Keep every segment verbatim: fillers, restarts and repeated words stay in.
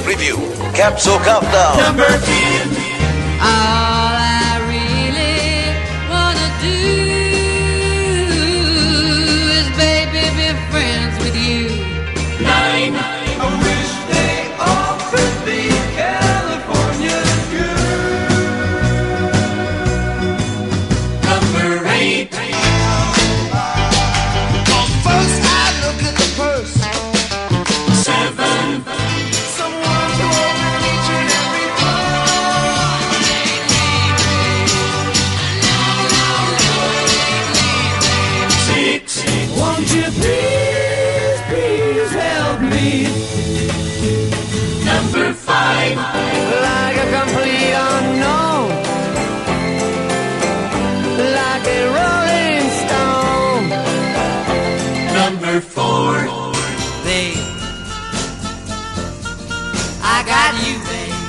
Review, Capsule Countdown. Number ten. All I really wanna do is, baby, be friends with you. Nine. I wish they all could be California girls. Number eight. First I look at the purse. Seven. Someone told me each and every word. Six. Won't you please, please help me? Number five. Like a complete unknown, like a rolling stone. Number four. Babe, I got you, babe.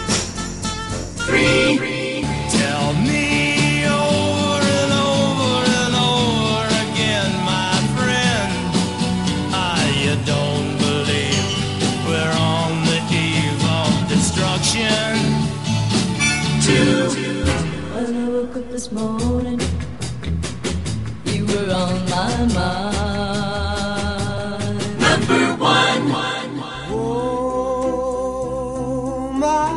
Three. Tell me over and over and over again, my friend, ah, you don't believe we're on the eve of destruction. Two. When I woke up this morning, you were on my mind. Number one. Oh, my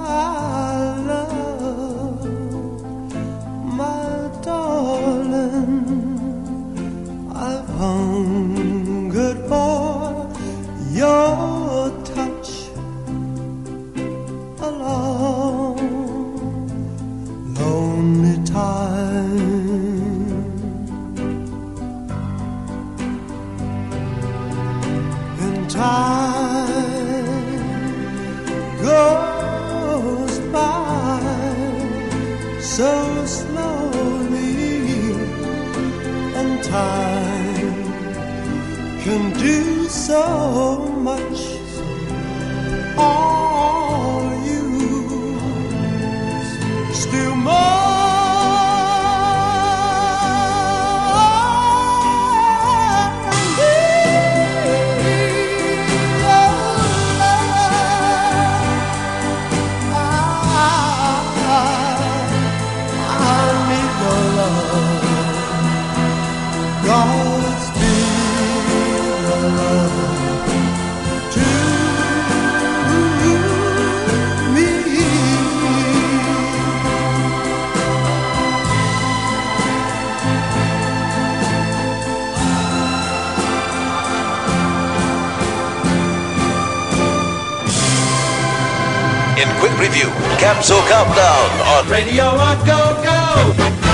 love, my darling, I've hungered for your touch a long, lonely time. And time goes by so slowly, and time can do so much. Are you still more? God's big love to me. In quick review, Capsule Countdown on Radio on Go Go.